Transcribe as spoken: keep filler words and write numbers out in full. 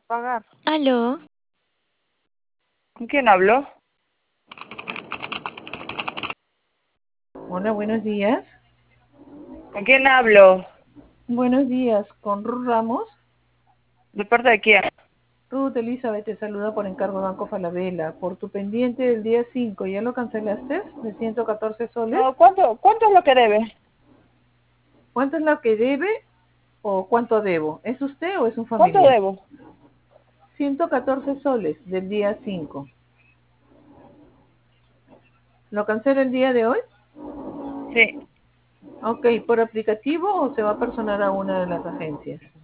Pagar. Aló, ¿Con quién hablo? Hola, buenos días. ¿Con quién hablo? Buenos días, con Ruth Ramos. ¿De parte de quién? Ruth Elizabeth te saluda por encargo de Banco Falabella. Por tu pendiente del día cinco, ¿ya lo cancelaste? De ciento catorce soles. No, ¿cuánto, cuánto es lo que debe? ¿Cuánto es lo que debe o cuánto debo? ¿Es usted o es un ¿Cuánto familiar? debo? ciento catorce soles del día cinco. ¿Lo cancela el día de hoy? Sí. Ok, ¿por aplicativo o se va a personar a una de las agencias?